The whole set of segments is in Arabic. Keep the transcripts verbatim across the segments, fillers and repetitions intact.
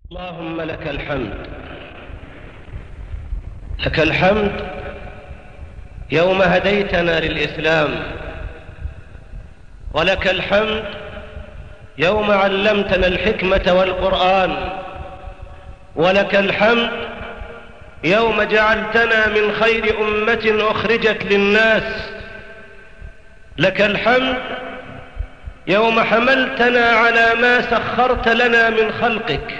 اللهم لك الحمد، لك الحمد يوم هديتنا للإسلام، ولك الحمد يوم علمتنا الحكمة والقرآن، ولك الحمد يوم جعلتنا من خير أمة أخرجت للناس، لك الحمد يوم حملتنا على ما سخرت لنا من خلقك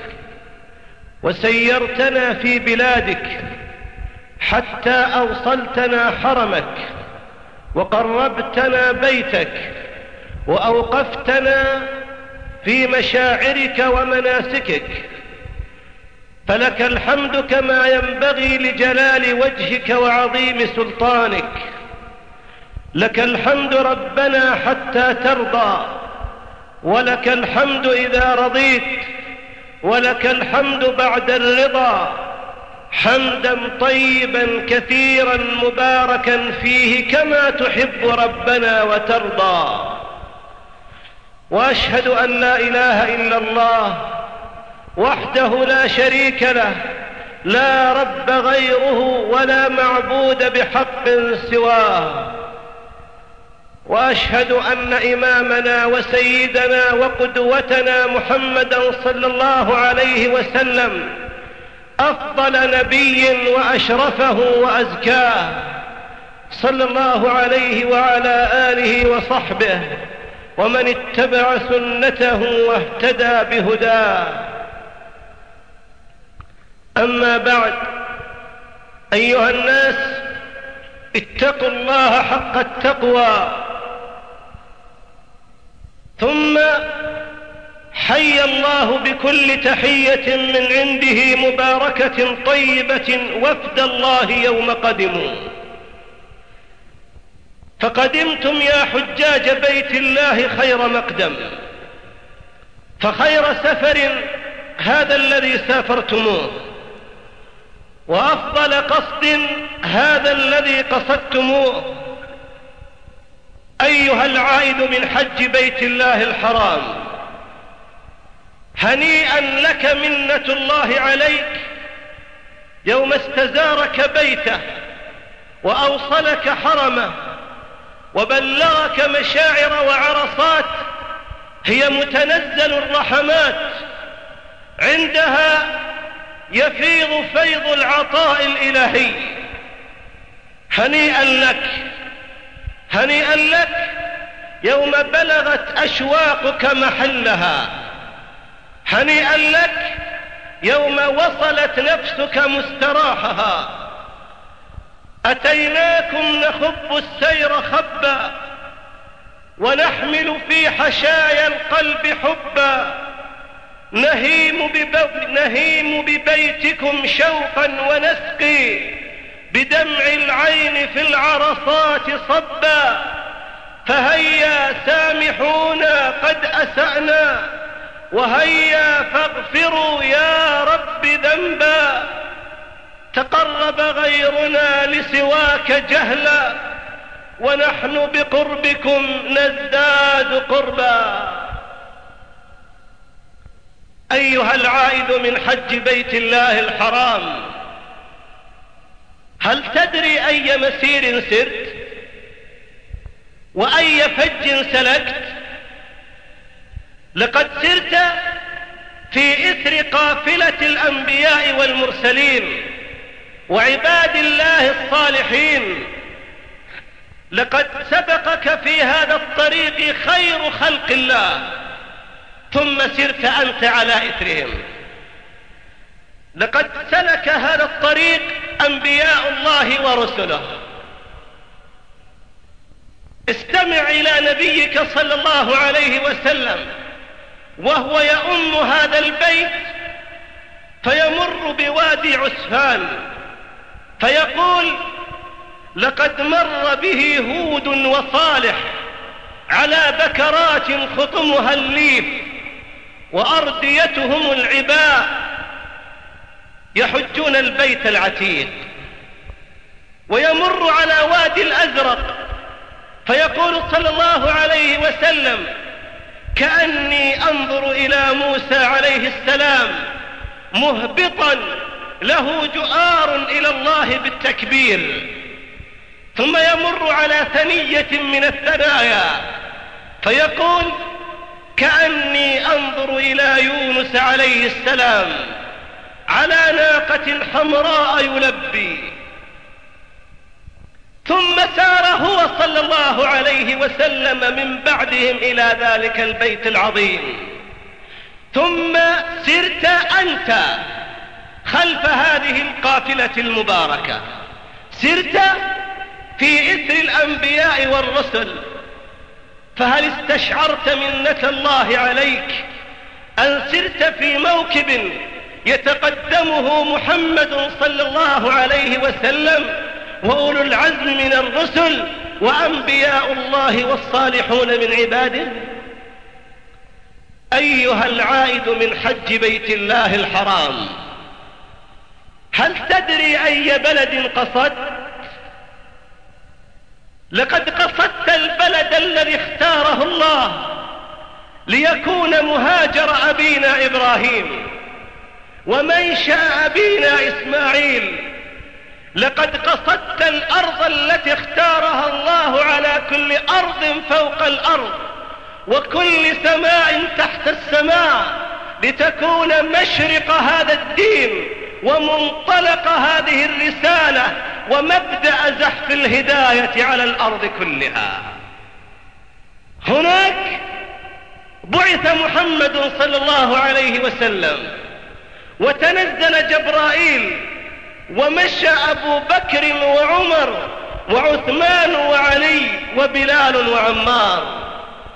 وسيرتنا في بلادك حتى أوصلتنا حرمك وقربتنا بيتك وأوقفتنا في مشاعرك ومناسكك، فلك الحمد كما ينبغي لجلال وجهك وعظيم سلطانك. لك الحمد ربنا حتى ترضى، ولك الحمد إذا رضيت، ولك الحمد بعد الرضا، حمدا طيبا كثيرا مباركا فيه كما تحب ربنا وترضى. وأشهد أن لا إله إلا الله وحده لا شريك له، لا رب غيره ولا معبود بحق سواه. وأشهد أن إمامنا وسيدنا وقدوتنا محمدا صلى الله عليه وسلم أفضل نبي وأشرفه وأزكاه، صلى الله عليه وعلى آله وصحبه ومن اتبع سنته واهتدى بهداه. أما بعد، أيها الناس، اتقوا الله حق التقوى. ثم حي الله بكل تحية من عنده مباركة طيبة وفد الله يوم قدموا. فقدمتم يا حجاج بيت الله خير مقدم، فخير سفر هذا الذي سافرتموه، وأفضل قصد هذا الذي قصدتموه. أيها العائد من حج بيت الله الحرام، هنيئا لك منة الله عليك يوم استزارك بيته وأوصلك حرمه وبلغك مشاعر وعرصات هي متنزل الرحمات، عندها يفيض فيض العطاء الإلهي. هنيئا لك، هنيئا لك يوم بلغت أشواقك محلها، هنيئا لك يوم وصلت نفسك مستراحها. أتيناكم نخب السير خبا ونحمل في حشايا القلب حبا، نهيم, بب... نهيم ببيتكم شوقا ونسقي بدمع العين في العرصات صبا. فهيا سامحونا قد أسأنا، وهيا فاغفروا يا رب ذنبا. تقرب غيرنا لسواك جهلا، ونحن بقربكم نزداد قربا. أيها العائد من حج بيت الله الحرام، هل تدري أي مسير سرت وأي فج سلكت؟ لقد سرت في إثر قافلة الأنبياء والمرسلين وعباد الله الصالحين. لقد سبقك في هذا الطريق خير خلق الله، ثم سرت أنت على إثرهم. لقد سلك هذا الطريق أنبياء الله ورسله. استمع إلى نبيك صلى الله عليه وسلم وهو يؤم هذا البيت، فيمر بوادي عسفان فيقول: لقد مر به هود وصالح على بكرات خطمها الليف وأرديتهم العباء، يحجون البيت العتيق. ويمر على وادي الأزرق فيقول صلى الله عليه وسلم: كأني أنظر إلى موسى عليه السلام مهبطا له جؤار إلى الله بالتكبير، ثم يمر على ثنية من الثنايا فيقول: كأني أنظر إلى يونس عليه السلام على ناقة حمراء يلبي. ثم سار هو صلى الله عليه وسلم من بعدهم إلى ذلك البيت العظيم، ثم سرت أنت خلف هذه القافلة المباركة، سرت في إثر الأنبياء والرسل، فهل استشعرت منة الله عليك أن سرت في موكب يتقدمه محمد صلى الله عليه وسلم وأولو العزم من الرسل وأنبياء الله والصالحون من عباده؟ أيها العائد من حج بيت الله الحرام، هل تدري أي بلد قصدت؟ لقد قصدت البلد الذي اختاره الله ليكون مهاجر أبينا إبراهيم ومنشأ أبينا إسماعيل. لقد قصدت الأرض التي اختارها الله على كل أرض فوق الأرض وكل سماء تحت السماء لتكون مشرق هذا الدين ومنطلق هذه الرسالة ومبدأ زحف الهداية على الأرض كلها. هناك بعث محمد صلى الله عليه وسلم وتنزل جبرائيل ومشى أبو بكر وعمر وعثمان وعلي وبلال وعمار.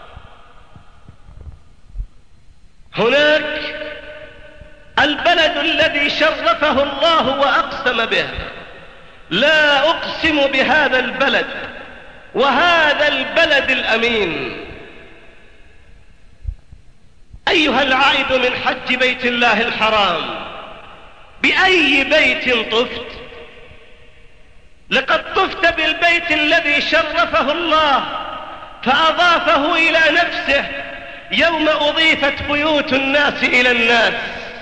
هناك البلد الذي شرفه الله وأقسم به: لا أقسم بهذا البلد وهذا البلد الأمين. أيها العائد من حج بيت الله الحرام، بأي بيت طفت؟ لقد طفت بالبيت الذي شرفه الله فأضافه إلى نفسه يوم أضيفت بيوت الناس إلى الناس.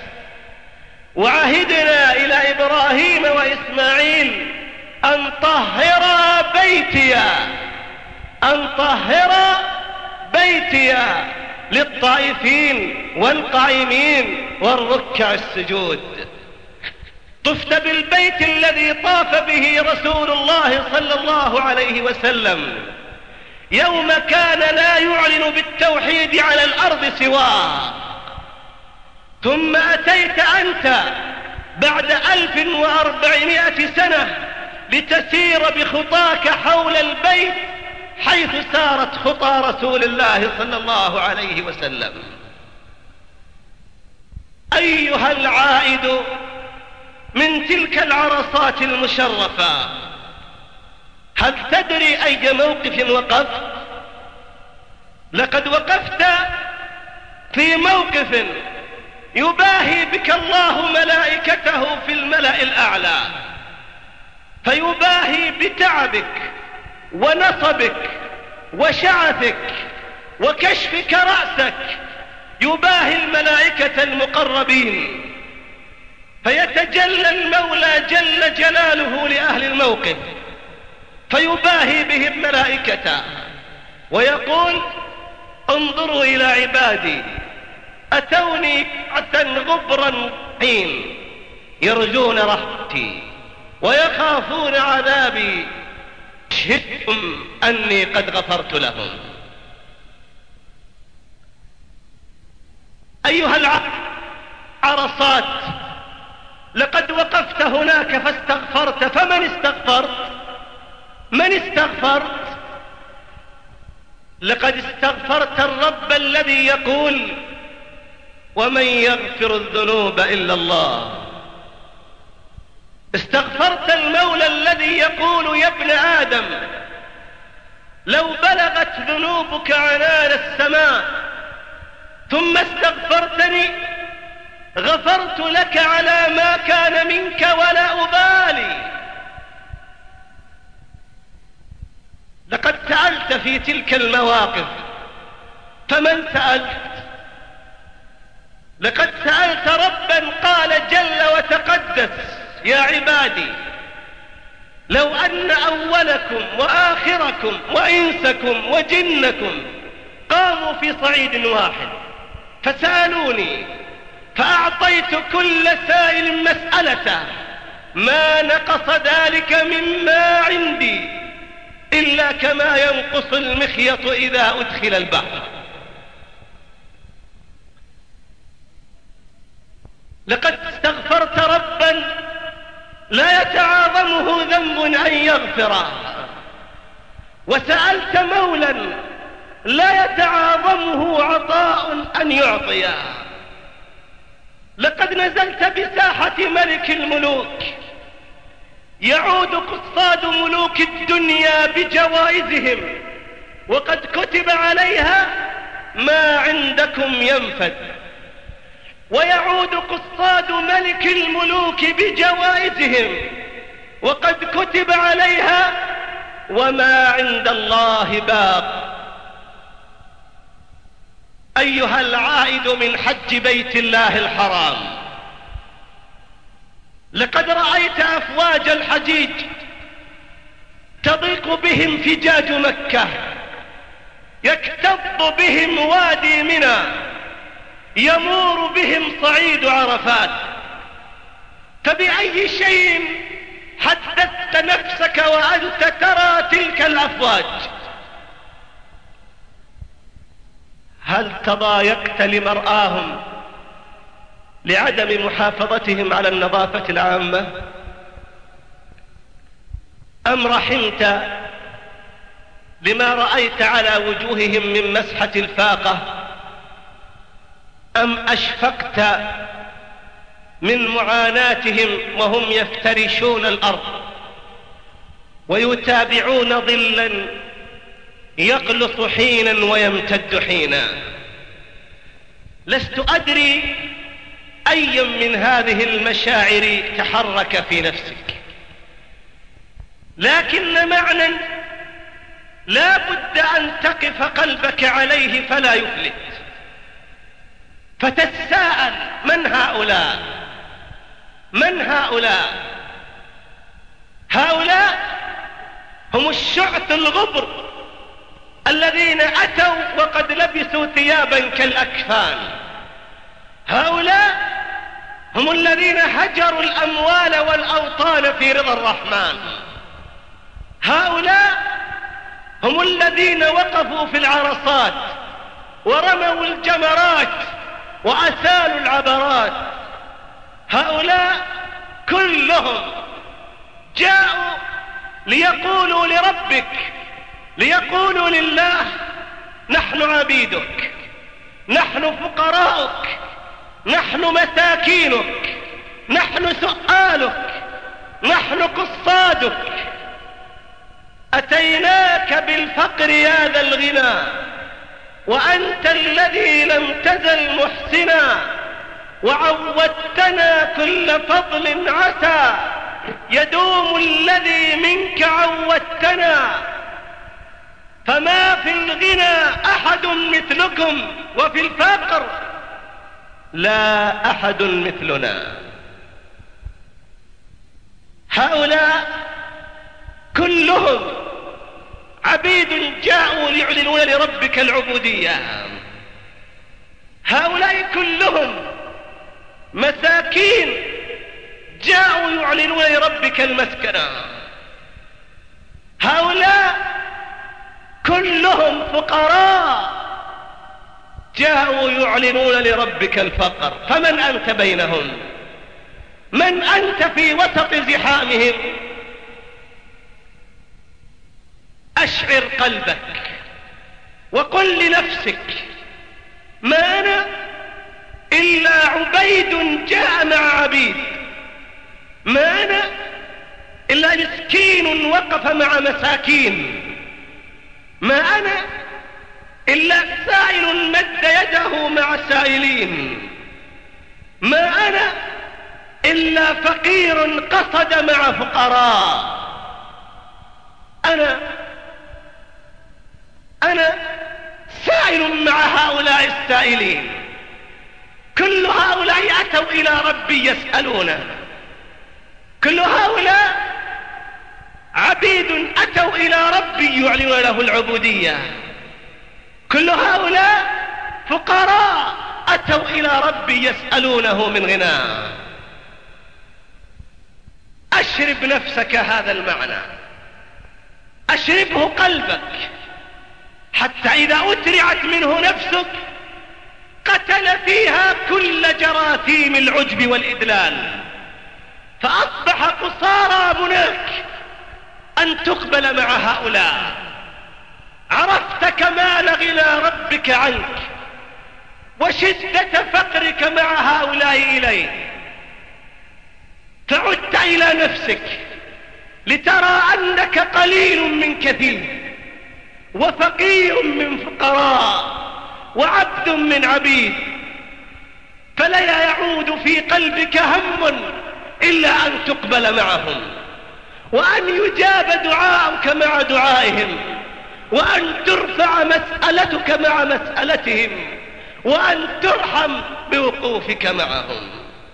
وعهدنا إلى إبراهيم وإسماعيل أن طهر بيتي أن طهر بيتي للطائفين والقائمين والركع السجود. طفت بالبيت الذي طاف به رسول الله صلى الله عليه وسلم يوم كان لا يعلن بالتوحيد على الأرض سواه. ثم أتيت أنت بعد ألف وأربعمائة سنة لتسير بخطاك حول البيت حيث سارت خطى رسول الله صلى الله عليه وسلم. أيها العائد من تلك العرصات المشرفة، هل تدري أي موقف وقفت؟ لقد وقفت في موقف يباهي بك الله ملائكته في الملأ الأعلى، فيباهي بتعبك ونصبك وشعثك وكشفك رأسك، يباهي الملائكة المقربين، فيتجلى المولى جل جلاله لأهل الموقف فيباهي بهم ملائكته ويقول: انظروا إلى عبادي أتوني بعثا غبرا حين يرجون رحمتي ويخافون عذابي أشهدكم أني قد غفرت لهم. أيها العرصات، لقد وقفت هناك فاستغفرت، فمن استغفرت؟ من استغفرت؟ لقد استغفرت الرب الذي يقول: ومن يغفر الذنوب إلا الله. استغفرت المولى الذي يقول: يا ابن آدم لو بلغت ذنوبك عنان السماء ثم استغفرتني غفرت لك على ما كان منك ولا أبالي. لقد سألت في تلك المواقف، فمن سألت؟ لقد سألت ربا قال جل وتقدس: يا عبادي لو أن أولكم وآخركم وإنسكم وجنكم قاموا في صعيد واحد فسألوني فأعطيت كل سائل مسألته ما نقص ذلك مما عندي إلا كما ينقص المخيط إذا أدخل البحر. لقد استغفرت ربا لا يتعاظمه ذنب أن يغفره، وسألت مولا لا يتعاظمه عطاء أن يعطيه. لقد نزلت بساحة ملك الملوك يعود قصاد ملوك الدنيا بجوائزهم وقد كتب عليها ما عندكم ينفد، ويعود قصاد ملك الملوك بجوائزهم وقد كتب عليها وما عند الله باق. أيها العائد من حج بيت الله الحرام، لقد رأيت أفواج الحجيج تضيق بهم فجاج مكة، يكتظ بهم وادي منى، يمور بهم صعيد عرفات. فبأي شيء حدثت نفسك وأنت ترى تلك الأفواج؟ هل تضايقت لمرآهم لعدم محافظتهم على النظافة العامة؟ أم رحمت لما رأيت على وجوههم من مسحة الفاقة؟ أم أشفقت من معاناتهم وهم يفترشون الأرض ويتابعون ظلا يقلص حينا ويمتد حينا؟ لست أدري أي من هذه المشاعر تحرك في نفسك، لكن معنى لا بد أن تقف قلبك عليه فلا يفلت، فتتساءل: من هؤلاء؟ من هؤلاء؟ هؤلاء هم الشعث الغبر الذين أتوا وقد لبسوا ثيابا كالأكفان. هؤلاء هم الذين هجروا الأموال والأوطان في رضا الرحمن. هؤلاء هم الذين وقفوا في العرصات ورموا الجمرات وأسالوا العبرات. هؤلاء كلهم جاءوا ليقولوا لربك، ليقولوا لله: نحن عبيدك، نحن فقراؤك، نحن مساكينك، نحن سؤالك، نحن قصادك. أتيناك بالفقر يا ذا الغنى وأنت الذي لم تزل محسنا، وعودتنا كل فضل عسى يدوم الذي منك عودتنا. فما في الغنى أحد مثلكم وفي الفقر لا أحد مثلنا. هؤلاء كلهم عبيد جاءوا ليعلنون لربك العبودية. هؤلاء كلهم مساكين جاءوا يعلنون لربك المسكنة. هؤلاء كلهم فقراء جاءوا يعلنون لربك الفقر. فمن أنت بينهم؟ من أنت في وسط زحامهم؟ أشعر قلبك وقل لنفسك: ما أنا إلا عبيد جاء مع عبيد، ما أنا إلا مسكين وقف مع مساكين، ما أنا إلا سائل مد يده مع سائلين، ما أنا إلا فقير قصد مع فقراء. أنا أنا سائل مع هؤلاء السائلين. كل هؤلاء أتوا إلى ربي يسألونه، كل هؤلاء عبيد أتوا إلى ربي يعلنون له العبودية، كل هؤلاء فقراء أتوا إلى ربي يسألونه من غناه. أشرب نفسك هذا المعنى، أشربه قلبك، حتى إذا أترعت منه نفسك قتل فيها كل جراثيم العجب والإدلال، فأصبح قصارى مناك أن تقبل مع هؤلاء. عرفت كمال غنى ربك عنك وشدة فقرك مع هؤلاء إليه، فعدت إلى نفسك لترى أنك قليل من كثير، وفقير من فقراء، وعبد من عبيد، فلا يعود في قلبك هم إلا أن تقبل معهم، وأن يجاب دعاؤك مع دعائهم، وأن ترفع مسألتك مع مسألتهم، وأن ترحم بوقوفك معهم.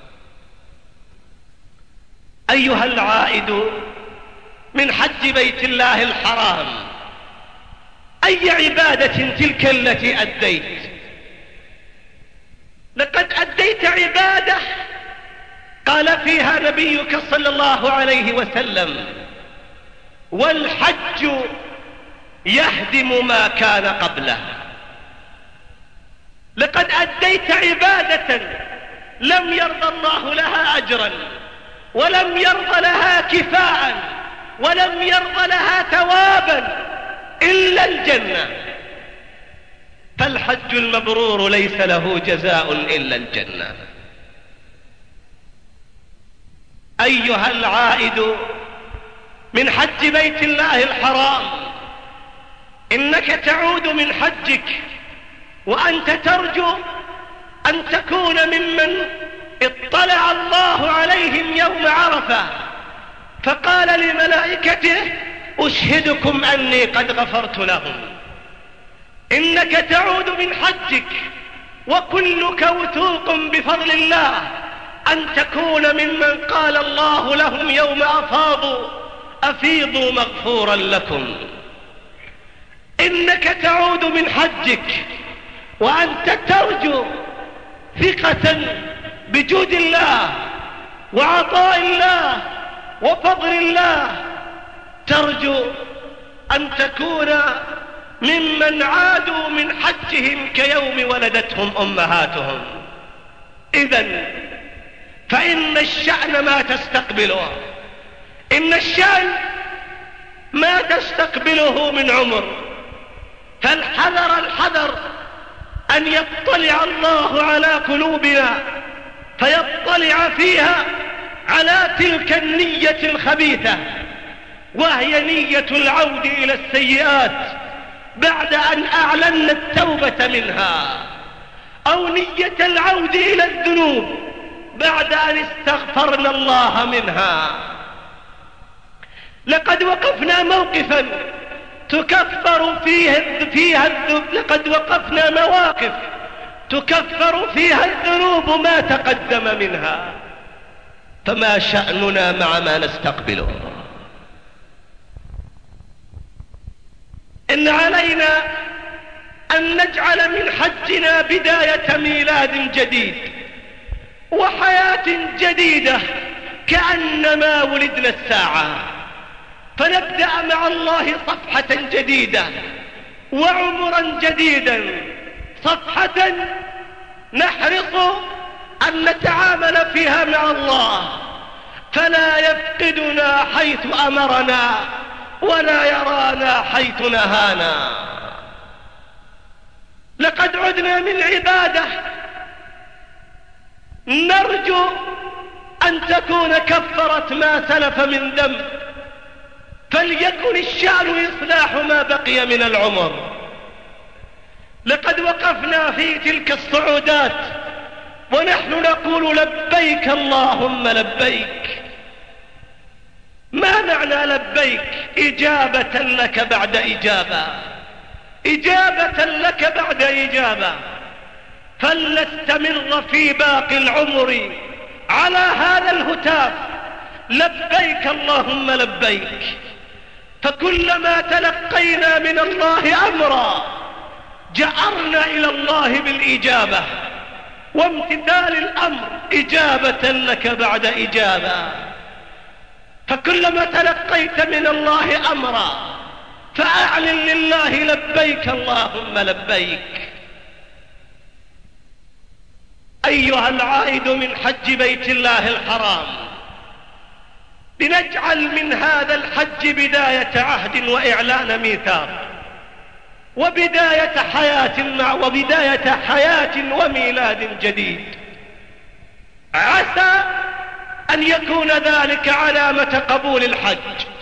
أيها العائد من حج بيت الله الحرام، أي عبادة تلك التي أديت؟ لقد أديت عبادة قال فيها نبيك صلى الله عليه وسلم: والحج يهدم ما كان قبله. لقد أديت عبادة لم يرضى الله لها أجرا، ولم يرضى لها كفاء، ولم يرضى لها ثوابا إلا الجنة. فالحج المبرور ليس له جزاء إلا الجنة. أيها العائد من حج بيت الله الحرام، إنك تعود من حجك وأنت ترجو أن تكون ممن اطلع الله عليهم يوم عرفة فقال لملائكته: أشهدكم أني قد غفرت لهم. إنك تعود من حجك وكلك وثوق بفضل الله أن تكون ممن قال الله لهم يوم أفاضوا: أفيضوا مغفورا لكم. إنك تعود من حجك وأنت ترجو ثقة بجود الله وعطاء الله وفضل الله، ترجو أن تكون ممن عادوا من حجهم كيوم ولدتهم أمهاتهم. إذن فإن الشأن ما تستقبله، إن الشأن ما تستقبله من عمر، فالحذر الحذر أن يطلع الله على قلوبنا فيطلع فيها على تلك النية الخبيثة، وهي نية العود إلى السيئات بعد أن أعلنا التوبة منها، أو نية العود إلى الذنوب بعد أن استغفرنا الله منها. لقد وقفنا موقفا تكفر فيه فيها الذنوب، لقد وقفنا مواقف تكفر فيها الذنوب ما تقدم منها، فما شأننا مع ما نستقبله؟ إن علينا أن نجعل من حجنا بداية ميلاد جديد وحياة جديدة كأنما ولدنا الساعة، فنبدأ مع الله صفحة جديدة وعمرا جديدا، صفحة نحرص أن نتعامل فيها مع الله فلا يفقدنا حيث أمرنا ولا يرانا حيث نهانا. لقد عدنا من عبادة نرجو أن تكون كفرت ما سلف من ذنب، فليكن الشأن إصلاح ما بقي من العمر. لقد وقفنا في تلك الصعودات ونحن نقول: لبيك اللهم لبيك. ما معنى لبيك؟ إجابة لك بعد إجابة، إجابة لك بعد إجابة. فلنستمر في باقي العمر على هذا الهتاف: لبيك اللهم لبيك. فكلما تلقينا من الله أمرا جأرنا إلى الله بالإجابة، وامتثال الأمر إجابة لك بعد إجابة. فكلما تلقيت من الله أمرا فأعلن لله: لبيك اللهم لبيك. أيها العائد من حج بيت الله الحرام، لنجعل من هذا الحج بداية عهد وإعلان ميثاق، وبداية حياة مع وبداية حياة وميلاد جديد. عسى أن يكون ذلك علامة قبول الحج.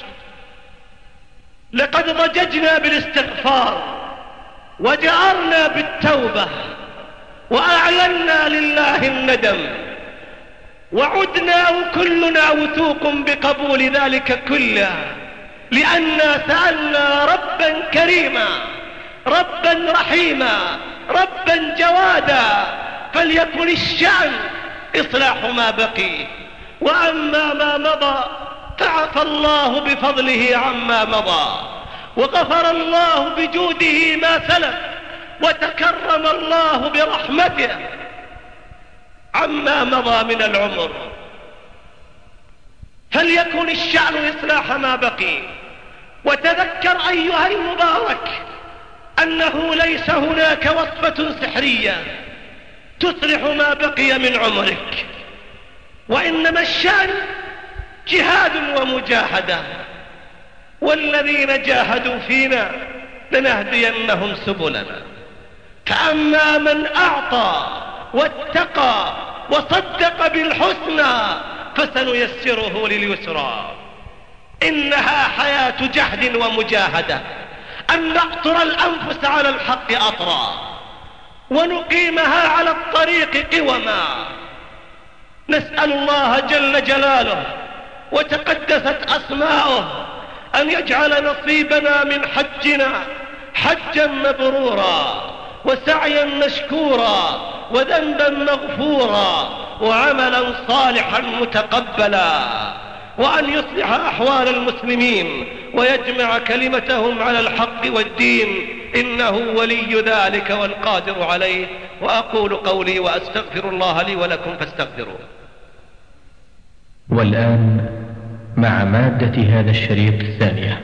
لقد ضججنا بالاستغفار وجأرنا بالتوبة وأعلنا لله الندم، وعدنا كلنا وثوق بقبول ذلك كله، لأننا سألنا ربا كريما، ربا رحيما، ربا جوادا، فليكن الشأن إصلاح ما بقي. وأما ما مضى فعفى الله بفضله عما مضى، وغفر الله بجوده ما سلف، وتكرم الله برحمته عما مضى من العمر. فليكن الشأن إصلاح ما بقي. وتذكر أيها المبارك أنه ليس هناك وصفة سحرية تصلح ما بقي من عمرك، وإنما الشأن جهاد ومجاهدة. والذين جاهدوا فينا لنهدينهم سبلنا. فأما من أعطى واتقى وصدق بالحسنى فسنيسره لليسرى. إنها حياة جهد ومجاهدة، أن نأطر الأنفس على الحق أطرا، ونقيمها على الطريق قوما. نسأل الله جل جلاله وتقدست أسماؤه أن يجعل نصيبنا من حجنا حجا مبرورا، وسعيا مشكورا، وذنبا مغفورا، وعملا صالحا متقبلا، وأن يصلح أحوال المسلمين ويجمع كلمتهم على الحق والدين، إنه ولي ذلك والقادر عليه. وأقول قولي وأستغفر الله لي ولكم فاستغفروه. والآن مع مادة هذا الشريط الثانية.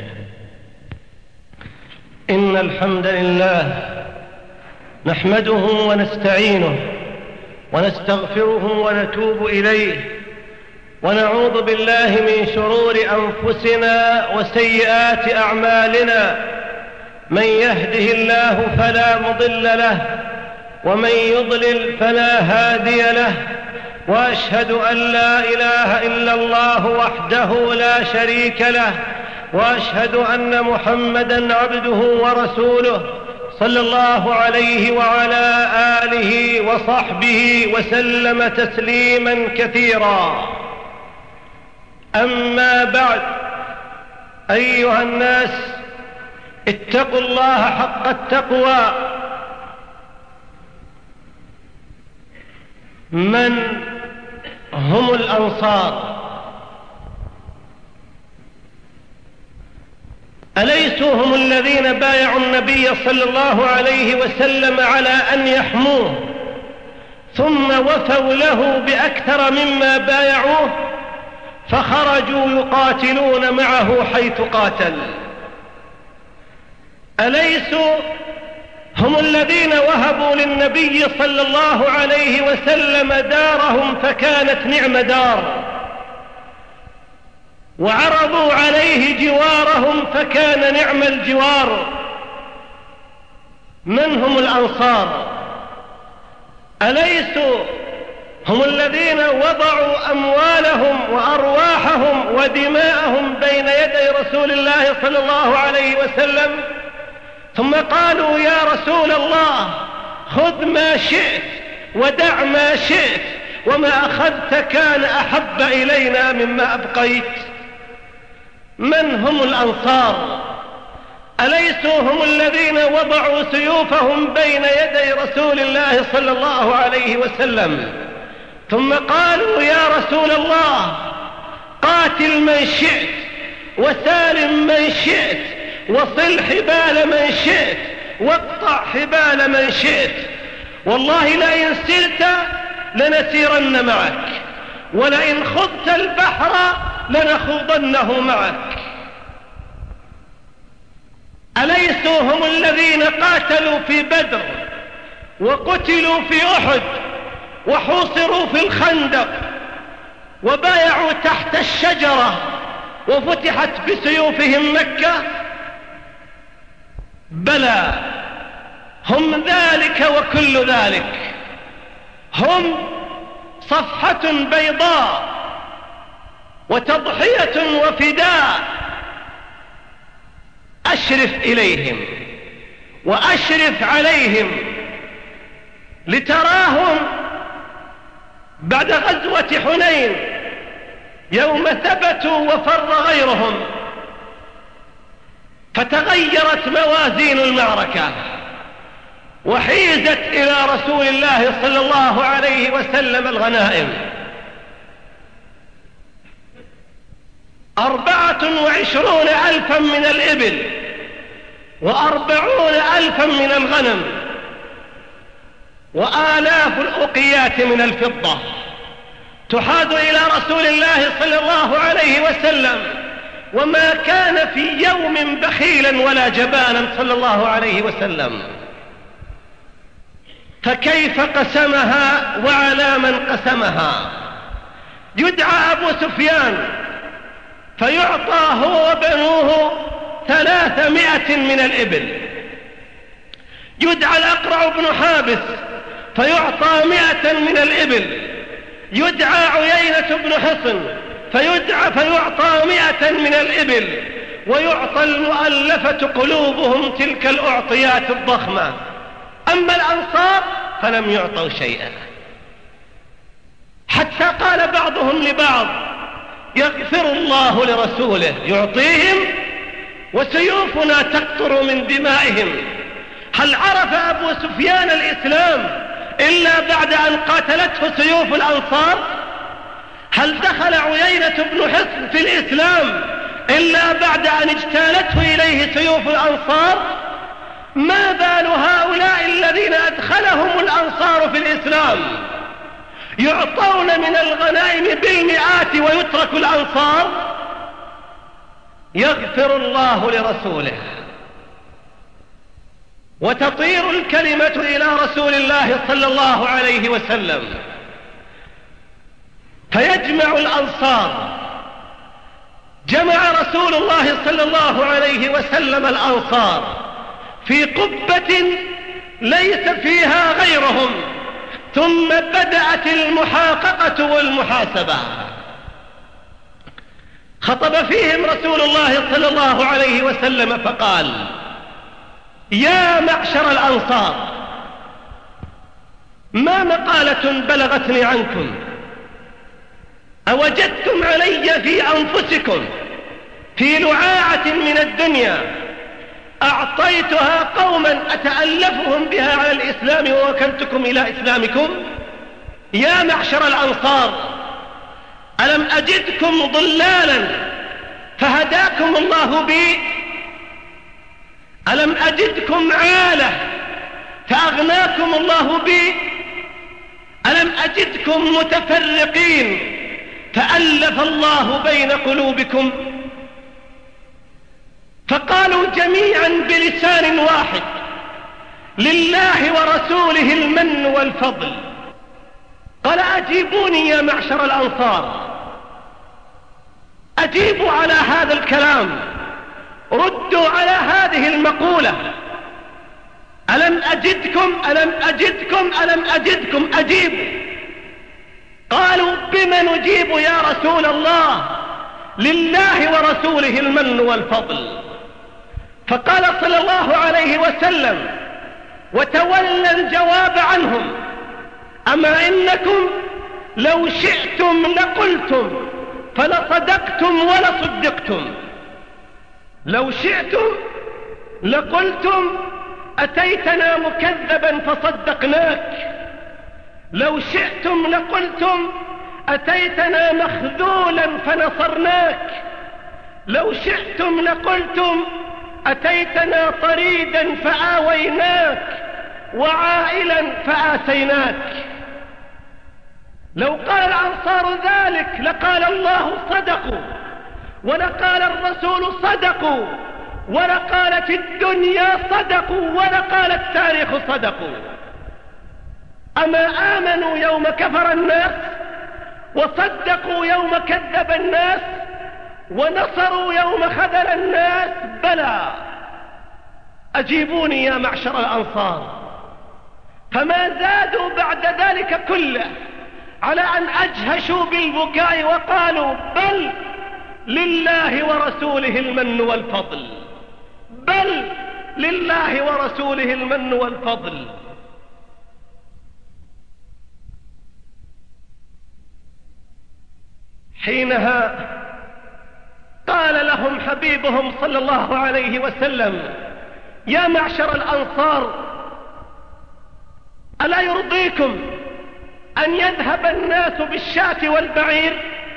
إن الحمد لله نحمده ونستعينه ونستغفره ونتوب إليه، ونعوذ بالله من شرور أنفسنا وسيئات أعمالنا. من يهده الله فلا مضل له، ومن يضلل فلا هادي له. وأشهد أن لا إله إلا الله وحده لا شريك له، وأشهد أن محمدا عبده ورسوله صلى الله عليه وعلى آله وصحبه وسلم تسليما كثيرا. أما بعد، أيها الناس، اتقوا الله حق التقوى. من هم الأنصار؟ أليسوا هم الذين بايعوا النبي صلى الله عليه وسلم على أن يحموه، ثم وفوا له بأكثر مما بايعوه، فخرجوا يقاتلون معه حيث قاتل؟ أليسوا هم الذين وهبوا للنبي صلى الله عليه وسلم دارهم فكانت نعم دار، وعرضوا عليه جوارهم فكان نعم الجوار؟ من هم الأنصار؟ أليسوا هم الذين وضعوا أموالهم وأرواحهم ودماءهم بين يدي رسول الله صلى الله عليه وسلم، ثم قالوا: يا رسول الله، خذ ما شئت ودع ما شئت، وما أخذت كان أحب إلينا مما أبقيت؟ من هم الأنصار؟ أليسوا هم الذين وضعوا سيوفهم بين يدي رسول الله صلى الله عليه وسلم ثم قالوا يا رسول الله قاتل من شئت وسالم من شئت وصل حبال من شئت واقطع حبال من شئت، والله لئن سرت لنسيرن معك ولئن خضت البحر لنخوضنه معك. أليسوا هم الذين قاتلوا في بدر وقتلوا في أحد وحوصروا في الخندق وبايعوا تحت الشجرة وفتحت بسيوفهم مكة؟ بلى، هم ذلك وكل ذلك، هم صفحة بيضاء وتضحية وفداء. أشرف إليهم وأشرف عليهم لتراهم بعد غزوة حنين يوم ثبتوا وفر غيرهم فتغيرت موازين المعركة وحيزت إلى رسول الله صلى الله عليه وسلم الغنائم. أربعة وعشرون ألفا من الإبل وأربعون ألفا من الغنم وآلاف الأقيات من الفضة تحاز إلى رسول الله صلى الله عليه وسلم، وما كان في يوم بخيلا ولا جبانا صلى الله عليه وسلم. فكيف قسمها وعلى من قسمها؟ يدعى أبو سفيان فيعطى هو وبنوه ثلاثمائة من الإبل، يدعى الأقرع بن حابس فيعطى مائة من الإبل، يدعى عيينة بن حصن فيدعى فيعطى مائة من الإبل، ويعطى المؤلفة قلوبهم تلك الأعطيات الضخمة. أما الأنصار فلم يعطوا شيئا، حتى قال بعضهم لبعض يغفر الله لرسوله يعطيهم وسيوفنا تقطر من دمائهم. هل عرف أبو سفيان الإسلام إلا بعد أن قاتلته سيوف الأنصار؟ هل دخل عيينة بن حصن في الإسلام إلا بعد أن اجتالته إليه سيوف الأنصار؟ ما بال هؤلاء الذين أدخلهم الأنصار في الإسلام يعطون من الغنائم بالمئات ويترك الأنصار؟ يغفر الله لرسوله وتطير الكلمة إلى رسول الله صلى الله عليه وسلم، فيجمع الأنصار. جمع رسول الله صلى الله عليه وسلم الأنصار في قبة ليس فيها غيرهم، ثم بدأت المحاققة والمحاسبة. خطب فيهم رسول الله صلى الله عليه وسلم فقال: يا معشر الأنصار، ما مقالة بلغتني عنكم أوجدتم علي في أنفسكم في لعاعة من الدنيا أعطيتها قوما أتألفهم بها على الإسلام ووكلتكم إلى إسلامكم؟ يا معشر الأنصار، ألم أجدكم ضلالا فهداكم الله بي؟ ألم أجدكم عالة فأغناكم الله بي؟ ألم أجدكم متفرقين فألف الله بين قلوبكم؟ فقالوا جميعا بلسان واحد: لله ورسوله المن والفضل. قال: أجيبوني يا معشر الأنصار، أجيبوا على هذا الكلام، ردوا على هذه المقولة: ألم أجدكم ألم أجدكم ألم أجدكم أجيبوا. قالوا: بما نجيب يا رسول الله؟ لله ورسوله المن والفضل. فقال صلى الله عليه وسلم وتولى الجواب عنهم: أما إنكم لو شئتم لقلتم فلصدقتم ولصدقتم. لو شئتم لقلتم أتيتنا مكذبا فصدقناك، لو شئتم لقلتم أتيتنا مخذولا فنصرناك، لو شئتم لقلتم أتيتنا طريدا فآويناك وعائلا فآسيناك. لو قال الأنصار ذلك لقال الله صدقوا، ولقال الرسول صدقوا، ولقالت الدنيا صدقوا، ولقال التاريخ صدقوا. أما آمنوا يوم كفر الناس، وصدقوا يوم كذب الناس، ونصروا يوم خذل الناس؟ بلى. أجيبوني يا معشر الأنصار. فما زادوا بعد ذلك كله على أن أجهشوا بالبكاء وقالوا بل لله ورسوله المن والفضل، بل لله ورسوله المن والفضل. حينها قال لهم حبيبهم صلى الله عليه وسلم: يا معشر الأنصار، ألا يرضيكم أن يذهب الناس بالشاة والبعير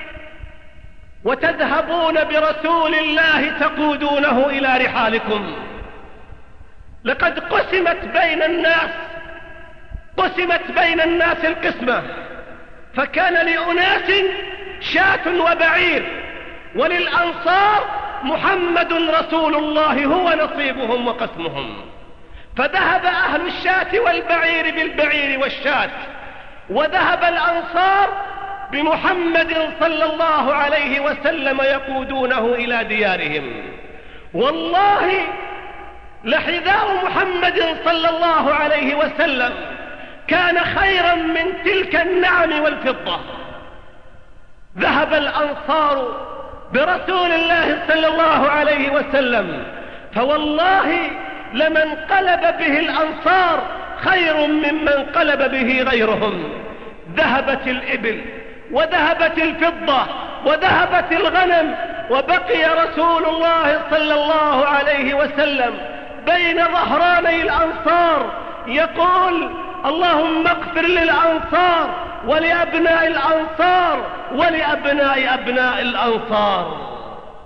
وتذهبون برسول الله تقودونه إلى رحالكم؟ لقد قسمت بين الناس قسمت بين الناس القسمة، فكان لأناس شاة وبعير، وللأنصار محمد رسول الله هو نصيبهم وقسمهم. فذهب أهل الشاة والبعير بالبعير والشاة، وذهب الأنصار بمحمد صلى الله عليه وسلم يقودونه إلى ديارهم. والله لحذاء محمد صلى الله عليه وسلم كان خيرا من تلك النعم والفضة. ذهب الأنصار برسول الله صلى الله عليه وسلم، فوالله لمن قلب به الأنصار خير ممن قلب به غيرهم. ذهبت الإبل وذهبت الفضة وذهبت الغنم، وبقي رسول الله صلى الله عليه وسلم بين ظهراني الأنصار يقول: اللهم اغفر للأنصار ولأبناء الأنصار ولأبناء أبناء الأنصار.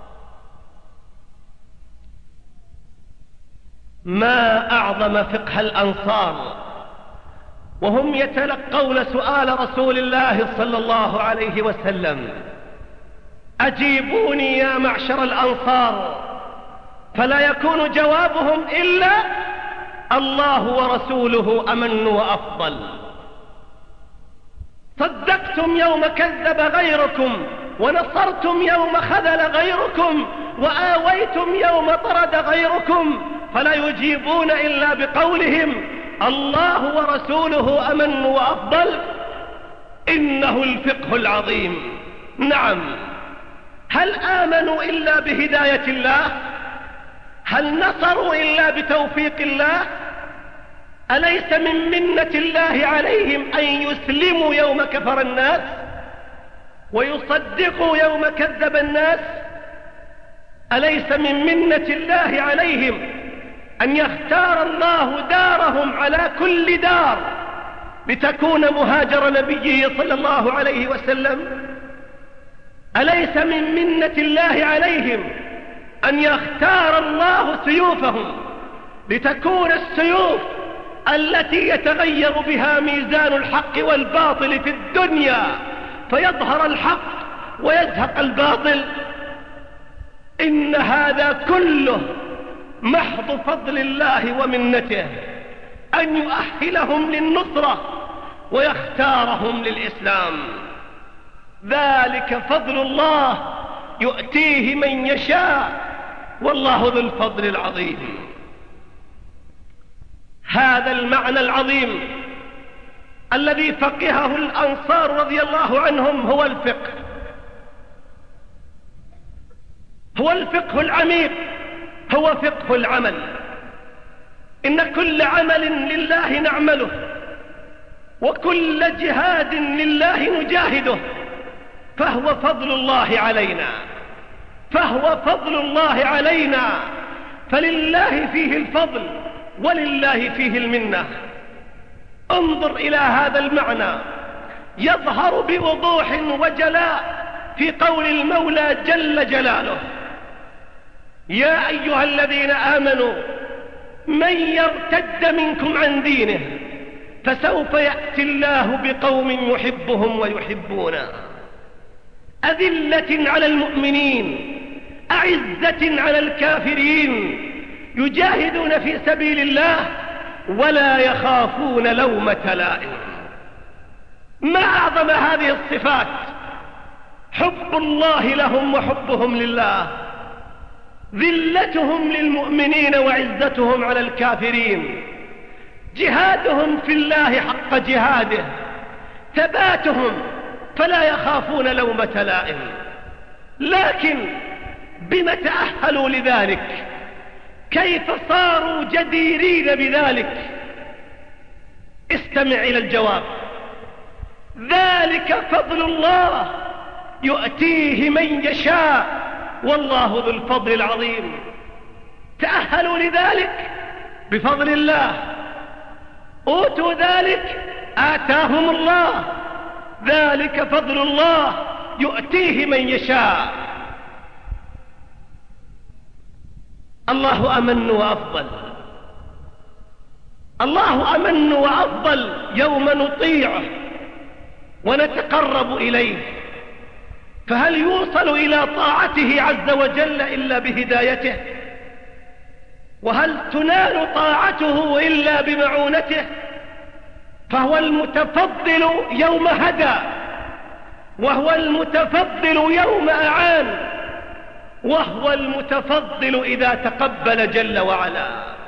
ما أعظم فقه الأنصار وهم يتلقون سؤال رسول الله صلى الله عليه وسلم: أجيبوني يا معشر الأنصار. فلا يكون جوابهم إلا: الله ورسوله أمن وأفضل. صدقتم يوم كذب غيركم، ونصرتم يوم خذل غيركم، وآويتم يوم طرد غيركم. فلا يجيبون إلا بقولهم: الله ورسوله أمن وأفضل. إنه الفقه العظيم. نعم، هل آمنوا إلا بهداية الله؟ هل نصروا إلا بتوفيق الله؟ أليس من منة الله عليهم أن يسلموا يوم كفر الناس ويصدقوا يوم كذب الناس؟ أليس من منة الله عليهم أن يختار الله دارهم على كل دار لتكون مهاجر نبيه صلى الله عليه وسلم؟ أليس من منة الله عليهم أن يختار الله سيوفهم لتكون السيوف التي يتغير بها ميزان الحق والباطل في الدنيا، فيظهر الحق ويزهق الباطل؟ إن هذا كله محض فضل الله ومنته، أن يؤهلهم للنصرة ويختارهم للإسلام. ذلك فضل الله يؤتيه من يشاء، والله ذو الفضل العظيم. هذا المعنى العظيم الذي فقهه الأنصار رضي الله عنهم هو الفقه هو الفقه العميق، هو فقه العمل. إن كل عمل لله نعمله، وكل جهاد لله نجاهده، فهو فضل الله علينا فهو فضل الله علينا فلله فيه الفضل ولله فيه المنة. انظر إلى هذا المعنى يظهر بوضوح وجلاء في قول المولى جل جلاله: يا أيها الذين آمنوا من يرتد منكم عن دينه فسوف يأتي الله بقوم يحبهم ويحبونه أذلة على المؤمنين أعزة على الكافرين يجاهدون في سبيل الله ولا يخافون لومة لائم. ما أعظم هذه الصفات، حب الله لهم وحبهم لله، ذلتهم للمؤمنين وعزتهم على الكافرين، جهادهم في الله حق جهاده، ثباتهم فلا يخافون لومة لائم. لكن بما تأهلوا لذلك؟ كيف صاروا جديرين بذلك؟ استمع إلى الجواب: ذلك فضل الله يؤتيه من يشاء والله ذو الفضل العظيم. تأهلوا لذلك بفضل الله، أوتوا ذلك آتاهم الله. ذلك فضل الله يؤتيه من يشاء. الله أمن وأفضل، الله أمن وأفضل يوم نطيعه ونتقرب إليه. فهل يوصل إلى طاعته عز وجل إلا بهدايته؟ وهل تنال طاعته إلا بمعونته؟ فهو المتفضل يوم هدى، وهو المتفضل يوم أعان، وهو المتفضل إذا تقبل جل وعلا.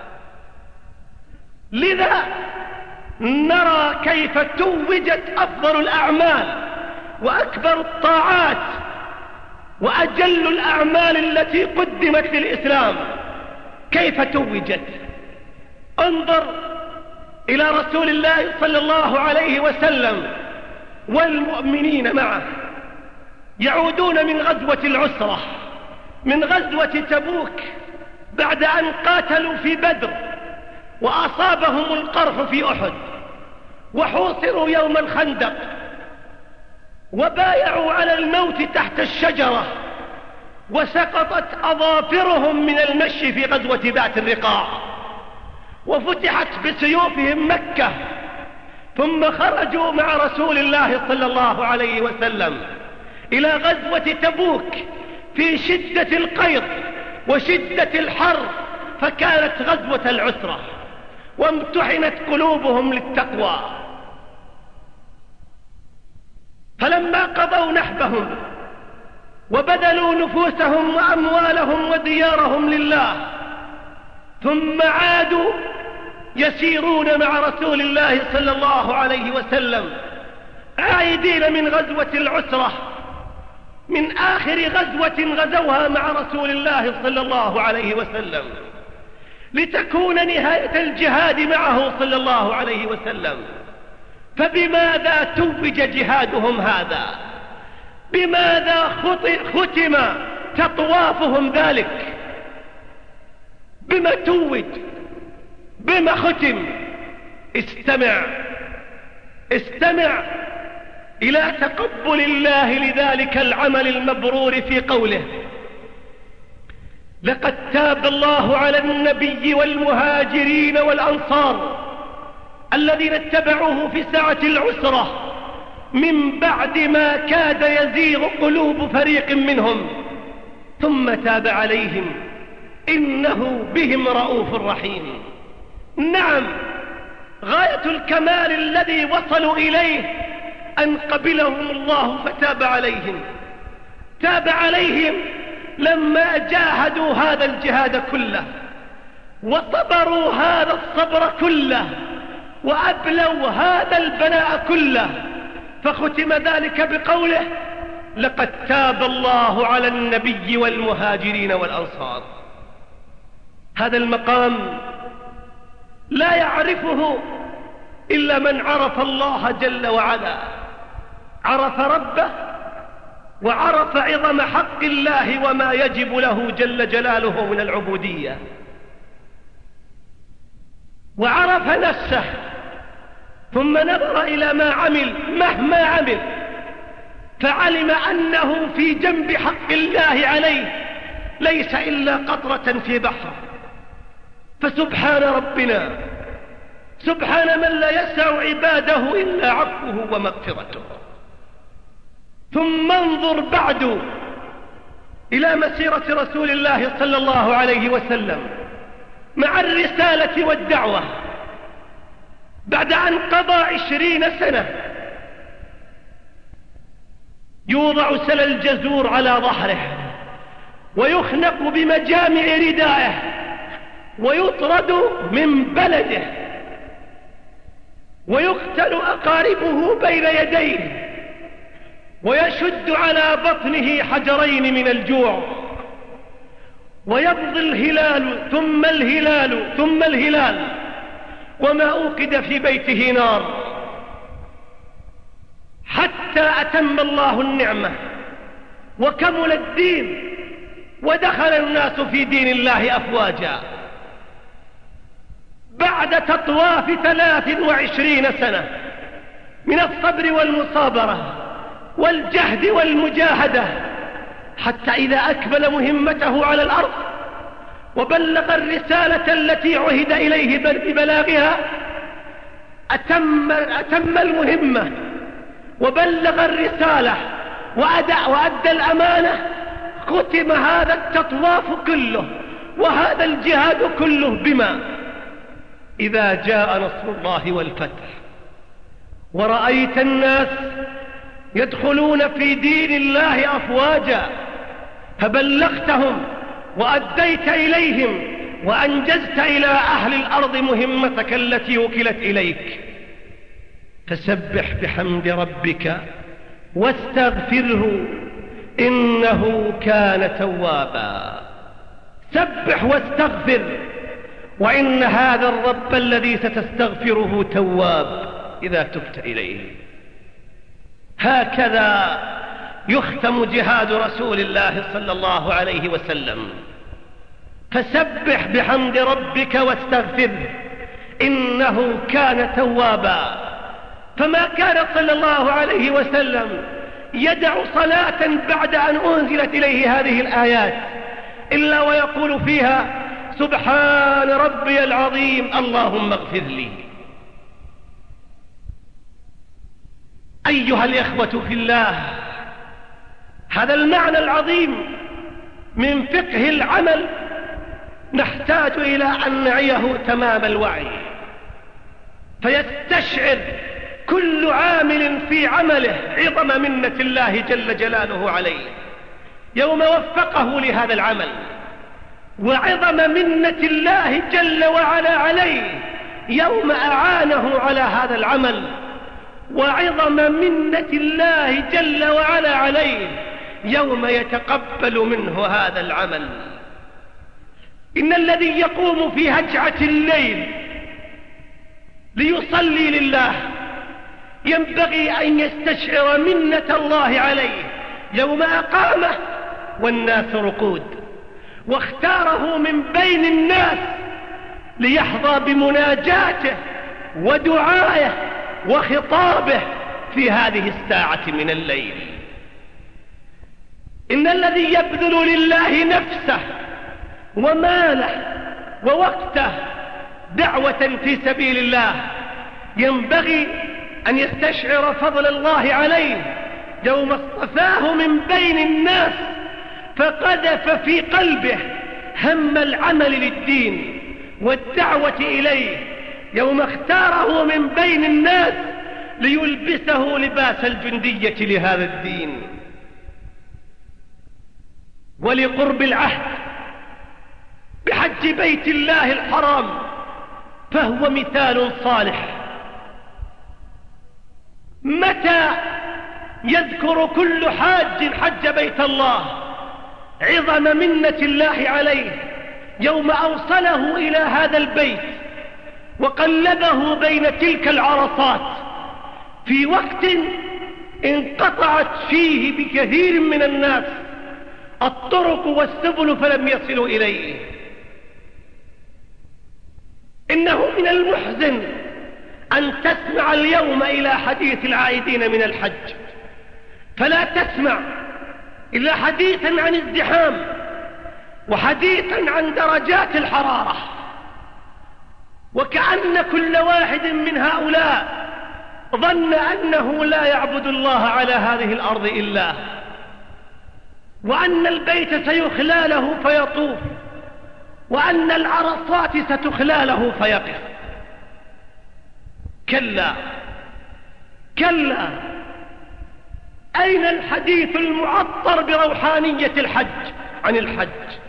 لذا نرى كيف توجت أفضل الأعمال وأكبر الطاعات وأجل الأعمال التي قدمت للإسلام، كيف توجت. انظر إلى رسول الله صلى الله عليه وسلم والمؤمنين معه يعودون من غزوة العسرة، من غزوة تبوك، بعد أن قاتلوا في بدر وأصابهم القرح في أحد وحوصروا يوم الخندق وبايعوا على الموت تحت الشجرة وسقطت أظافرهم من المشي في غزوة ذات الرقاع وفتحت بسيوفهم مكة، ثم خرجوا مع رسول الله صلى الله عليه وسلم إلى غزوة تبوك في شدة القيض وشدة الحر، فكانت غزوة العسرة وامتحنت قلوبهم للتقوى. فلما قضوا نحبهم وبذلوا نفوسهم وأموالهم وديارهم لله، ثم عادوا يسيرون مع رسول الله صلى الله عليه وسلم عائدين من غزوة العسرة، من آخر غزوة غزوها مع رسول الله صلى الله عليه وسلم لتكون نهاية الجهاد معه صلى الله عليه وسلم. فبماذا توج جهادهم هذا؟ بماذا ختم تطوافهم ذلك؟ بما توج؟ بما ختم؟ استمع استمع إلى تقبل الله لذلك العمل المبرور في قوله: لقد تاب الله على النبي والمهاجرين والأنصار الذين اتبعوه في ساعة العسرة من بعد ما كاد يزيغ قلوب فريق منهم ثم تاب عليهم إنه بهم رؤوف رحيم. نعم، غاية الكمال الذي وصلوا إليه أن قبلهم الله فتاب عليهم. تاب عليهم لما جاهدوا هذا الجهاد كله وصبروا هذا الصبر كله وأبلوا هذا البلاء كله، فختم ذلك بقوله: لقد تاب الله على النبي والمهاجرين والأنصار. هذا المقام لا يعرفه إلا من عرف الله جل وعلا، عرف ربه وعرف عظم حق الله وما يجب له جل جلاله من العبودية. وعرف نفسه، ثم نظر إلى ما عمل مهما عمل، فعلم أنه في جنب حق الله عليه ليس إلا قطرة في بحر. فسبحان ربنا، سبحان من لا يسع عباده إلا عفوه ومغفرته. ثم انظر بعد إلى مسيرة رسول الله صلى الله عليه وسلم مع الرسالة والدعوة. بعد أن قضى عشرين سنة يوضع سل الجزور على ظهره، ويخنق بمجامع ردائه، ويطرد من بلده، ويقتل أقاربه بين يديه، ويشد على بطنه حجرين من الجوع، ويبضي الهلال ثم الهلال ثم الهلال، وما أوقد في بيته نار، حتى أتم الله النعمة وكمل الدين، ودخل الناس في دين الله أفواجا. بعد تطواف ثلاث وعشرين سنة من الصبر والمصابرة والجهد والمجاهدة، حتى إذا أكمل مهمته على الأرض وبلغ الرسالة التي عهد إليه ببلاغها، أتم, أتم المهمة وبلغ الرسالة وأدى, وأدى الأمانة، ختم هذا التطواف كله وهذا الجهاد كله بما إذا جاء نصر الله والفتح ورأيت الناس يدخلون في دين الله أفواجا، فبلغتهم وأديت إليهم وأنجزت إلى أهل الأرض مهمتك التي وكلت إليك. فسبح بحمد ربك واستغفره إنه كان توابا. سبح واستغفر، وإن هذا الرب الذي ستستغفره تواب إذا تبت إليه. هكذا يختم جهاد رسول الله صلى الله عليه وسلم. فسبح بحمد ربك واستغفره إنه كان توابا. فما كان صلى الله عليه وسلم يدع صلاة بعد أن أنزلت إليه هذه الآيات إلا ويقول فيها سبحان ربي العظيم اللهم اغفر لي. أيها الإخوة في الله، هذا المعنى العظيم من فقه العمل نحتاج إلى أن نعيه تمام الوعي، فيستشعر كل عامل في عمله عظم منة الله جل جلاله عليه يوم وفقه لهذا العمل، وعظم منة الله جل وعلا عليه يوم أعانه على هذا العمل، وعظم منة الله جل وعلا عليه يوم يتقبل منه هذا العمل. إن الذي يقوم في هجعة الليل ليصلي لله ينبغي أن يستشعر منة الله عليه يوم أقامه والناس رقود، واختاره من بين الناس ليحظى بمناجاته ودعائه وخطابه في هذه الساعة من الليل. إن الذي يبذل لله نفسه وماله ووقته دعوة في سبيل الله ينبغي أن يستشعر فضل الله عليه يوم اصطفاه من بين الناس فقذف في قلبه هم العمل للدين والدعوة إليه، يوم اختاره من بين الناس ليلبسه لباس الجندية لهذا الدين. ولقرب العهد بحج بيت الله الحرام فهو مثال صالح. متى يذكر كل حاج حج بيت الله عظم منة الله عليه يوم أوصله إلى هذا البيت وقلبه بين تلك العرصات في وقت انقطعت فيه بكثير من الناس الطرق والسبل فلم يصلوا إليه. إنه من المحزن أن تسمع اليوم إلى حديث العائدين من الحج، فلا تسمع إلا حديثا عن الزحام وحديثا عن درجات الحرارة، وكأن كل واحد من هؤلاء ظن أنه لا يعبد الله على هذه الأرض إلا، وأن البيت سيخلى له فيطوف، وأن العرصات ستخلى له فيقف. كلا كلا، أين الحديث المعطر بروحانية الحج عن الحج؟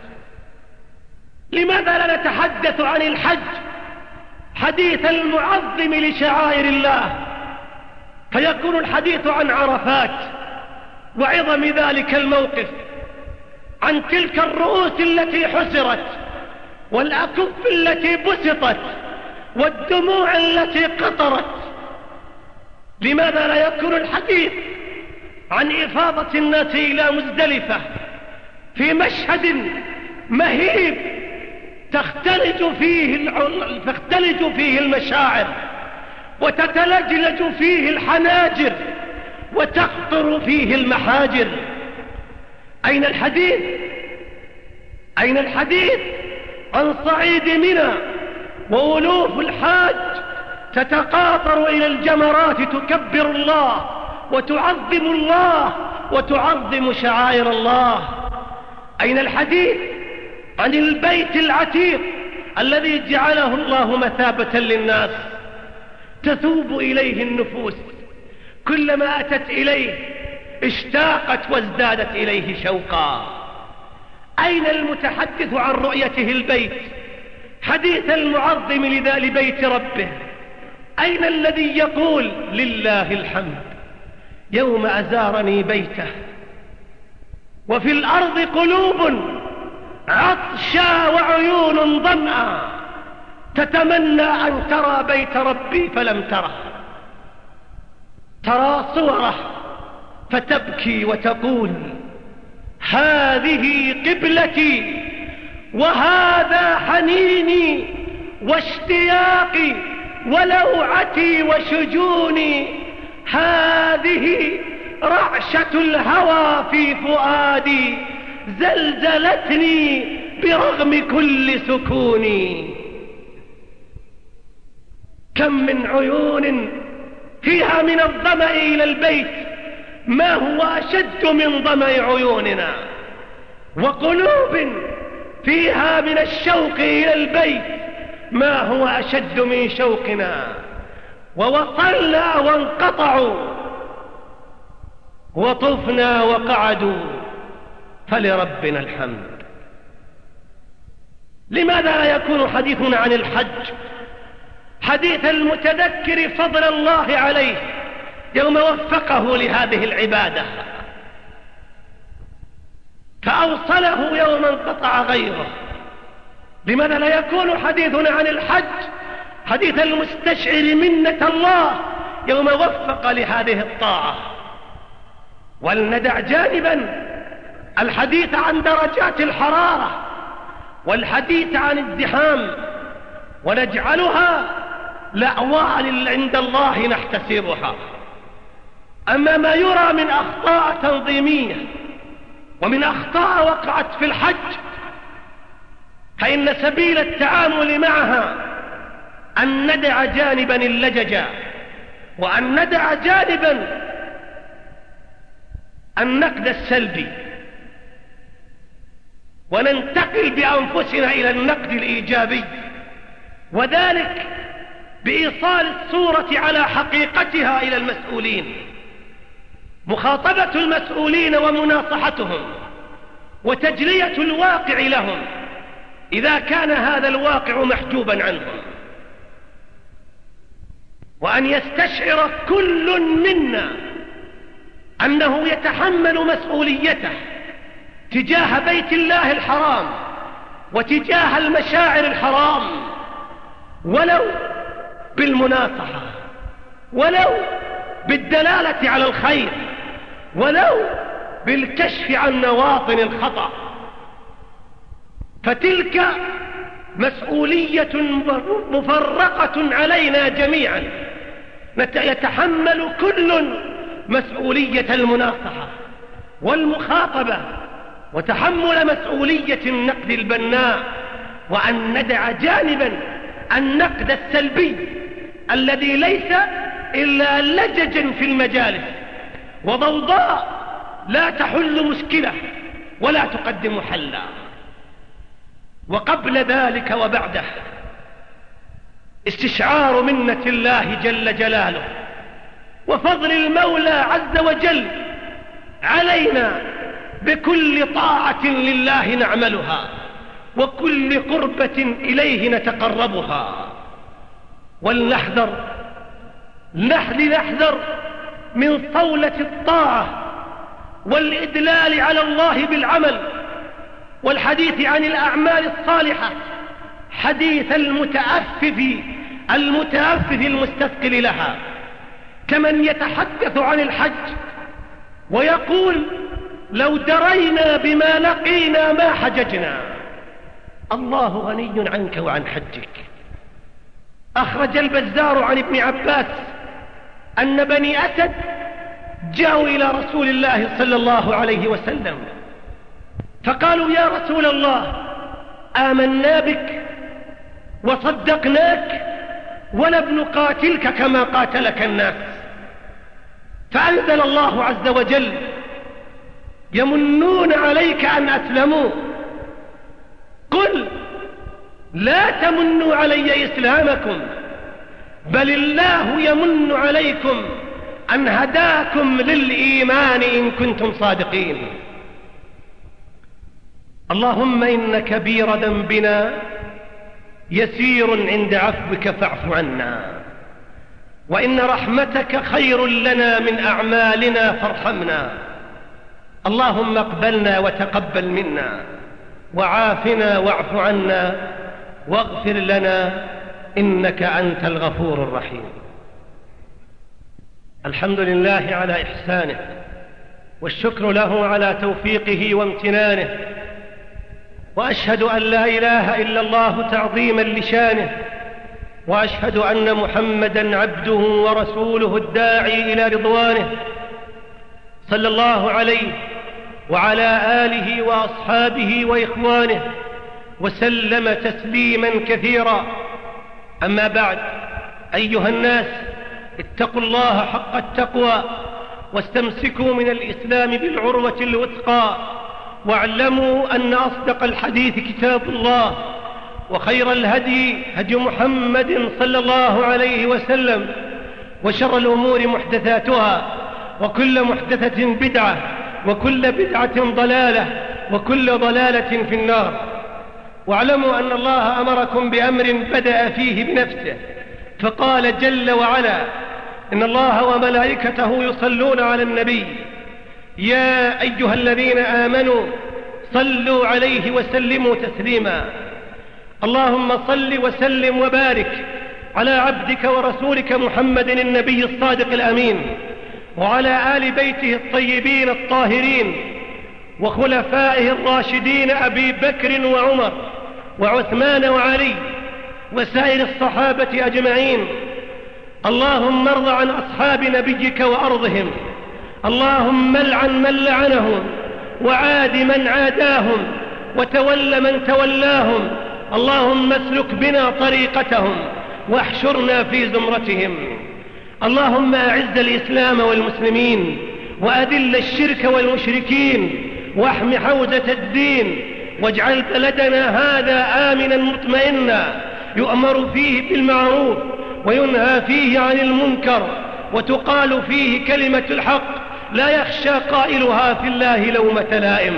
لماذا لا نتحدث عن الحج حديث المعظم لشعائر الله، فيكون الحديث عن عرفات وعظم ذلك الموقف، عن تلك الرؤوس التي حسرت والأكف التي بسطت والدموع التي قطرت؟ لماذا لا يكون الحديث عن إفاضة الناس إلى مزدلفة في مشهد مهيب تختلج فيه تختلج فيه المشاعر وتتلجلج فيه الحناجر وتقطر فيه المحاجر؟ أين الحديث؟ أين الحديث عن صعيد منى وألوف الحاج تتقاطر إلى الجمرات تكبر الله وتعظم الله وتعظم شعائر الله؟ أين الحديث عن البيت العتيق الذي جعله الله مثابة للناس تثوب إليه النفوس، كلما أتت إليه اشتاقت وازدادت إليه شوقا؟ أين المتحدث عن رؤيته البيت حديث المعظم لبيت ربه؟ أين الذي يقول لله الحمد يوم أزارني بيته؟ وفي الأرض قلوب عطشا وعيون ظمأ تتمنى أن ترى بيت ربي فلم تره، ترى صوره فتبكي وتقول هذه قبلتي وهذا حنيني واشتياقي ولوعتي وشجوني، هذه رعشة الهوى في فؤادي زلزلتني برغم كل سكوني. كم من عيون فيها من الظمأ إلى البيت ما هو أشد من ظمأ عيوننا، وقلوب فيها من الشوق إلى البيت ما هو أشد من شوقنا، ووصلنا وانقطعوا وطفنا وقعدوا فلربنا الحمد. لماذا لا يكون حديثنا عن الحج حديث المتذكر فضل الله عليه يوم وفقه لهذه العبادة فأوصله يوم انقطع غيره؟ لماذا لا يكون حديثنا عن الحج حديث المستشعر منة الله يوم وفق لهذه الطاعة؟ ولندع جانبا الحديث عن درجات الحرارة والحديث عن الزحام ونجعلها لأعوان عند الله نحتسبها. أما ما يرى من أخطاء تنظيمية ومن أخطاء وقعت في الحج فإن سبيل التعامل معها أن ندع جانبا اللجج، وأن ندع جانبا النقد السلبي، وننتقل بأنفسنا إلى النقد الإيجابي، وذلك بإيصال الصورة على حقيقتها إلى المسؤولين، مخاطبة المسؤولين ومناصحتهم وتجلية الواقع لهم إذا كان هذا الواقع محجوبا عنهم، وأن يستشعر كل منا أنه يتحمل مسؤوليته تجاه بيت الله الحرام وتجاه المشاعر الحرام، ولو بالمناصحة، ولو بالدلالة على الخير، ولو بالكشف عن مواطن الخطأ. فتلك مسؤولية مفرقة علينا جميعا، يتحمل كل مسؤولية المناصحة والمخاطبة، وتحمل مسؤولية النقد البناء، وأن ندع جانبا النقد السلبي الذي ليس إلا لججا في المجالس وضوضاء لا تحل مشكلة ولا تقدم حلا. وقبل ذلك وبعده استشعار منة الله جل جلاله وفضل المولى عز وجل علينا بكل طاعة لله نعملها وكل قربة إليه نتقربها. ولنحذر نحذر من صولة الطاعة والإدلال على الله بالعمل والحديث عن الأعمال الصالحة حديث المتأفف المتأفف المستثقل لها، كمن يتحدث عن الحج ويقول لو درينا بما لقينا ما حججنا. الله غني عنك وعن حجك. أخرج البزار عن ابن عباس أن بني أسد جاءوا إلى رسول الله صلى الله عليه وسلم فقالوا يا رسول الله آمنا بك وصدقناك ولم نقاتلك كما قاتلك الناس. فأنزل الله عز وجل يمنون عليك أن أسلموا، قل لا تمنوا علي إسلامكم بل الله يمن عليكم أن هداكم للإيمان إن كنتم صادقين. اللهم إن كبير ذنبنا يسير عند عفوك فاعف عنا، وإن رحمتك خير لنا من أعمالنا فارحمنا. اللهم اقبلنا وتقبل منا، وعافنا واعف عنا، واغفر لنا إنك أنت الغفور الرحيم. الحمد لله على إحسانه، والشكر له على توفيقه وامتنانه، وأشهد أن لا إله إلا الله تعظيما لشانه، وأشهد أن محمدا عبده ورسوله الداعي إلى رضوانه، صلى الله عليه وعلى آله وأصحابه وإخوانه وسلم تسليما كثيرا. أما بعد، أيها الناس، اتقوا الله حق التقوى واستمسكوا من الإسلام بالعروة الوثقى، واعلموا أن أصدق الحديث كتاب الله، وخير الهدي هدي محمد صلى الله عليه وسلم، وشر الأمور محدثاتها، وكل محدثة بدعة، وكل بدعة ضلالة، وكل ضلالة في النار. واعلموا أن الله أمركم بأمر بدأ فيه بنفسه فقال جل وعلا: إن الله وملائكته يصلون على النبي يا أيها الذين آمنوا صلوا عليه وسلموا تسليما. اللهم صل وسلم وبارك على عبدك ورسولك محمد النبي الصادق الأمين، وعلى آل بيته الطيبين الطاهرين، وخلفائه الراشدين أبي بكر وعمر وعثمان وعلي، وسائر الصحابة أجمعين. اللهم ارض عن أصحاب نبيك وأرضهم، اللهم العن من لعنهم، وعاد من عاداهم، وتول من تولاهم. اللهم اسلك بنا طريقتهم واحشرنا في زمرتهم. اللهم أعز الإسلام والمسلمين، وأذل الشرك والمشركين، واحم حوزة الدين، واجعل بلدنا هذا آمنا مطمئنا يؤمر فيه بالمعروف وينهى فيه عن المنكر، وتقال فيه كلمة الحق لا يخشى قائلها في الله لومة لائم.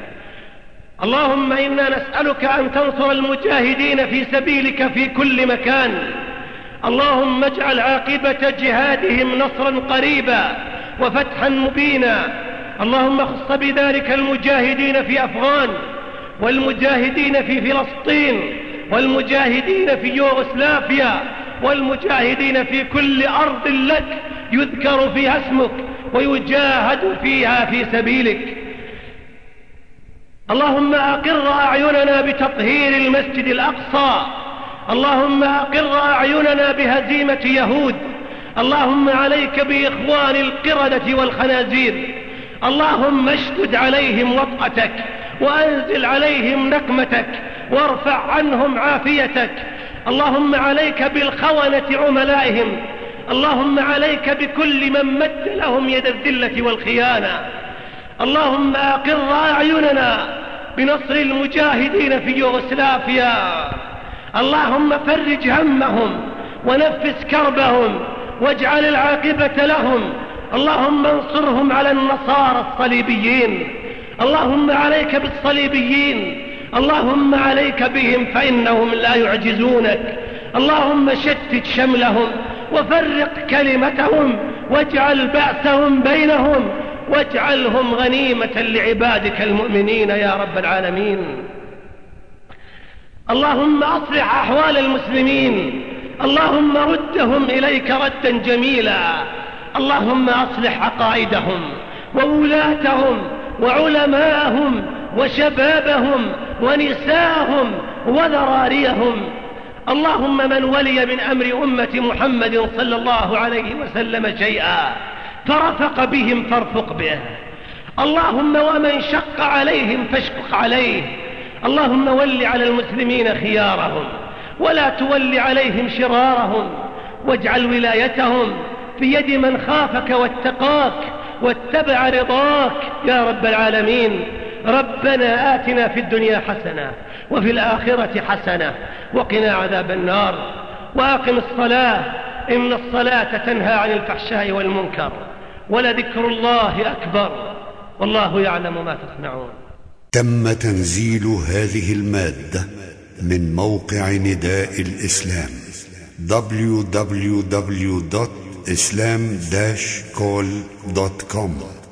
اللهم إنا نسألك أن تنصر المجاهدين في سبيلك في كل مكان. اللهم اجعل عاقبة جهادهم نصرا قريبا وفتحا مبينا. اللهم خص بذلك المجاهدين في أفغان، والمجاهدين في فلسطين، والمجاهدين في يوغوسلافيا، والمجاهدين في كل أرض لك يذكر فيها اسمك ويجاهد فيها في سبيلك. اللهم أقر أعيننا بتطهير المسجد الأقصى. اللهم أقر أعيننا بهزيمة يهود. اللهم عليك بإخوان القردة والخنازير. اللهم اشدد عليهم وطأتك وأنزل عليهم نقمتك وارفع عنهم عافيتك. اللهم عليك بالخونة عملائهم. اللهم عليك بكل من مد لهم يد الذلة والخيانة. اللهم أقر أعيننا بنصر المجاهدين في يوغوسلافيا. اللهم فرج همهم ونفس كربهم واجعل العاقبة لهم. اللهم انصرهم على النصارى الصليبيين. اللهم عليك بالصليبيين. اللهم عليك بهم فإنهم لا يعجزونك. اللهم شتت شملهم وفرق كلمتهم واجعل بأسهم بينهم واجعلهم غنيمة لعبادك المؤمنين يا رب العالمين. اللهم أصلح أحوال المسلمين. اللهم ردهم إليك ردا جميلا. اللهم أصلح عقائدهم وولاتهم وعلماءهم وشبابهم ونساءهم وذراريهم. اللهم من ولي من أمر أمة محمد صلى الله عليه وسلم شيئا فرفق بهم فارفق به. اللهم ومن شق عليهم فاشقق عليه. اللهم ول على المسلمين خيارهم ولا تول عليهم شرارهم، واجعل ولايتهم في يد من خافك واتقاك واتبع رضاك يا رب العالمين. ربنا آتنا في الدنيا حسنة وفي الآخرة حسنة وقنا عذاب النار. وأقم الصلاة إن الصلاة تنهى عن الفحشاء والمنكر ولذكر الله أكبر والله يعلم ما تصنعون. تم تنزيل هذه المادة من موقع نداء الإسلام دبليو دبليو دبليو دوت islam dash call دوت كوم.